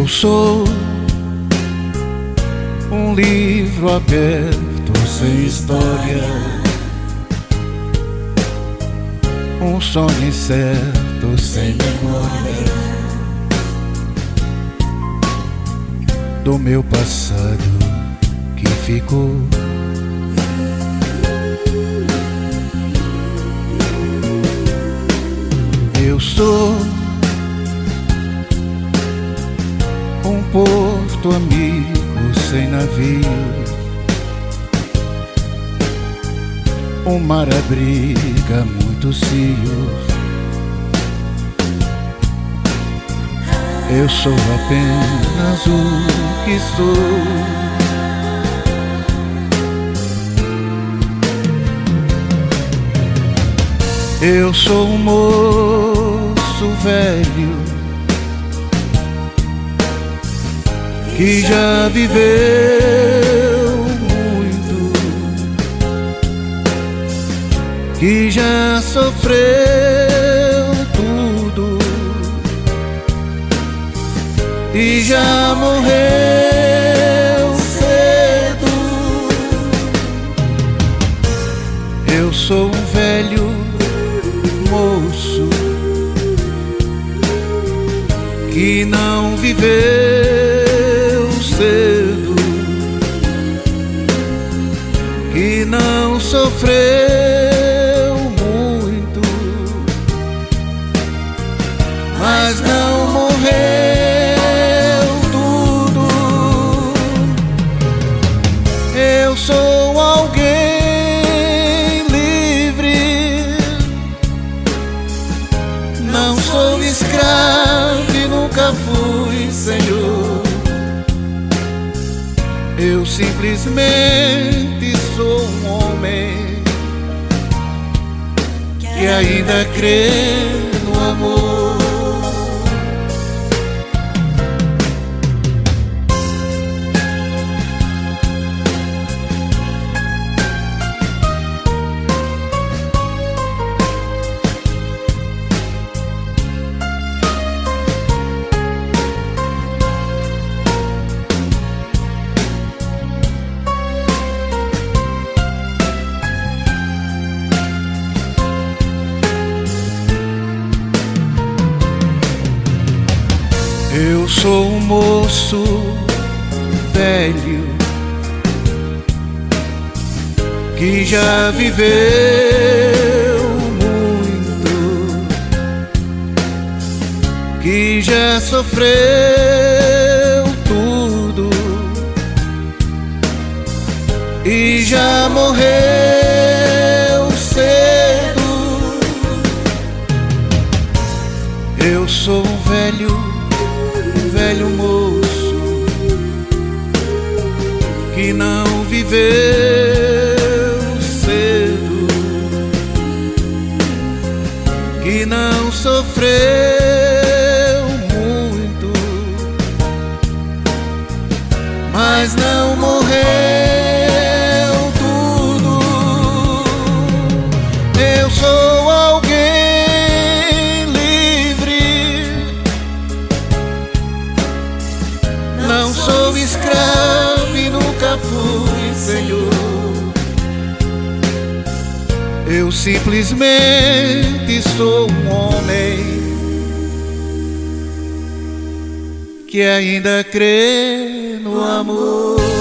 Eu sou um livro aberto sem história, um sonho incerto sem memória do meu passado que ficou. Eu sou um porto amigo sem navio, um mar abriga muitos rios. Eu sou apenas o que sou. Eu sou um moço velho que já viveu muito, que já sofreu tudo e já morreu cedo. Eu sou um velho moço que não viveu cedo, que não sofreu muito, mas não morreu tudo. Eu sou alguém livre, não sou escravo e nunca fui senhor. Eu simplesmente sou um homem que ainda crê no amor. Eu sou um moço velho que já viveu muito, que já sofreu tudo e já morreu cedo. Eu sou um velho moço que não viveu cedo, que não sofreu muito, mas não morreu tudo. Eu sou alguém livre, não sou escravo e nunca fui senhor. Eu simplesmente sou um homem que ainda crê no amor.